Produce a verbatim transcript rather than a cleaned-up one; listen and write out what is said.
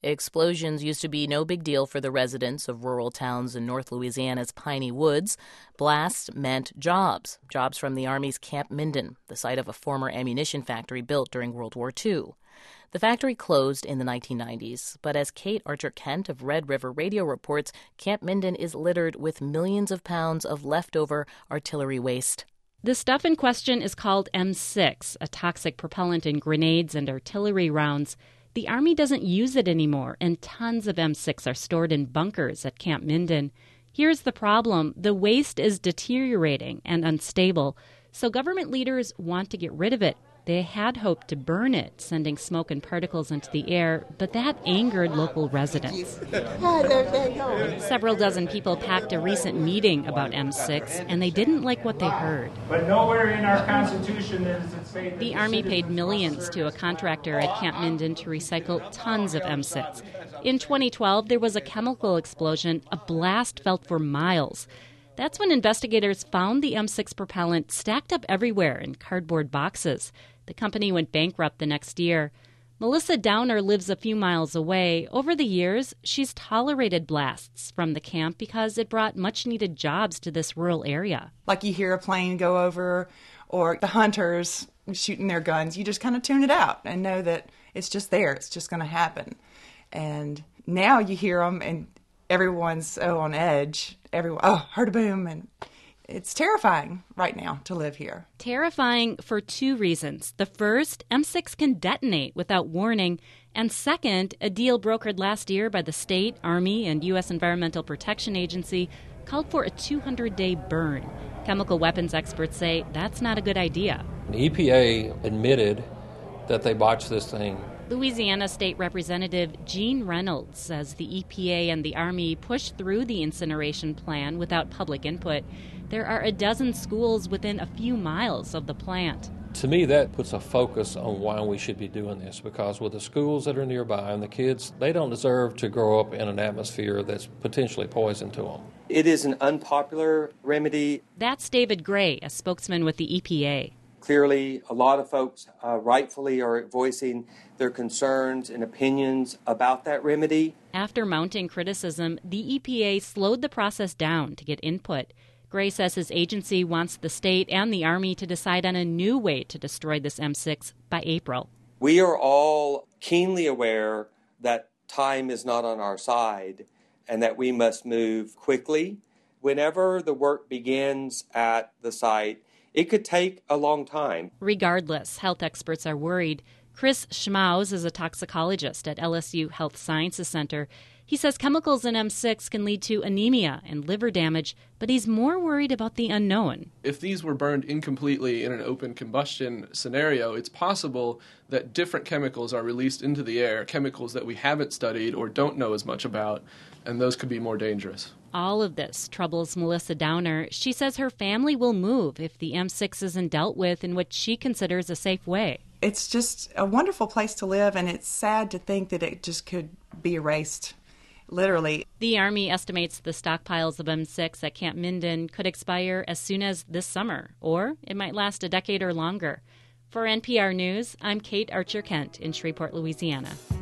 Explosions used to be no big deal for the residents of rural towns in North Louisiana's piney woods. Blasts meant jobs, jobs from the Army's Camp Minden, the site of a former ammunition factory built during World War Two. The factory closed in the nineteen nineties, but as Kate Archer-Kent of Red River Radio reports, Camp Minden is littered with millions of pounds of leftover artillery waste. The stuff in question is called M six, a toxic propellant in grenades and artillery rounds. The Army doesn't use it anymore, and tons of M six are stored in bunkers at Camp Minden. Here's the problem. The waste is deteriorating and unstable, so government leaders want to get rid of it. They had hoped to burn it, sending smoke and particles into the air, but that angered local residents. Several dozen people packed a recent meeting about M six, and they didn't like what they heard. But nowhere in our Constitution does it say that the Army paid millions to a contractor at Camp Minden to recycle tons of M six. In twenty twelve, there was a chemical explosion. A blast felt for miles. That's when investigators found the M six propellant stacked up everywhere in cardboard boxes. The company went bankrupt the next year. Melissa Downer lives a few miles away. Over the years, she's tolerated blasts from the camp because it brought much-needed jobs to this rural area. Like you hear a plane go over or the hunters shooting their guns, you just kind of tune it out and know that it's just there. It's just going to happen. And now you hear them and everyone's so on edge. Everyone, oh, heard a boom, and it's terrifying right now to live here. Terrifying for two reasons. The first, M six can detonate without warning. And second, a deal brokered last year by the state, Army, and U S Environmental Protection Agency called for a two hundred day burn. Chemical weapons experts say that's not a good idea. The E P A admitted that they botched this thing. Louisiana State Representative Gene Reynolds says the E P A and the Army pushed through the incineration plan without public input. There are a dozen schools within a few miles of the plant. To me, that puts a focus on why we should be doing this, because with the schools that are nearby and the kids, they don't deserve to grow up in an atmosphere that's potentially poison to them. It is an unpopular remedy. That's David Gray, a spokesman with the E P A. Clearly, a lot of folks uh, rightfully are voicing their concerns and opinions about that remedy. After mounting criticism, the E P A slowed the process down to get input. Gray says his agency wants the state and the Army to decide on a new way to destroy this M six by April. We are all keenly aware that time is not on our side and that we must move quickly. Whenever the work begins at the site, it could take a long time. Regardless, health experts are worried. Chris Schmaus is a toxicologist at L S U Health Sciences Center. He says chemicals in M six can lead to anemia and liver damage, but he's more worried about the unknown. If these were burned incompletely in an open combustion scenario, it's possible that different chemicals are released into the air, chemicals that we haven't studied or don't know as much about, and those could be more dangerous. All of this troubles Melissa Downer. She says her family will move if the M six isn't dealt with in what she considers a safe way. It's just a wonderful place to live, and it's sad to think that it just could be erased, literally. The Army estimates the stockpiles of M six at Camp Minden could expire as soon as this summer, or it might last a decade or longer. For N P R News, I'm Kate Archer-Kent in Shreveport, Louisiana.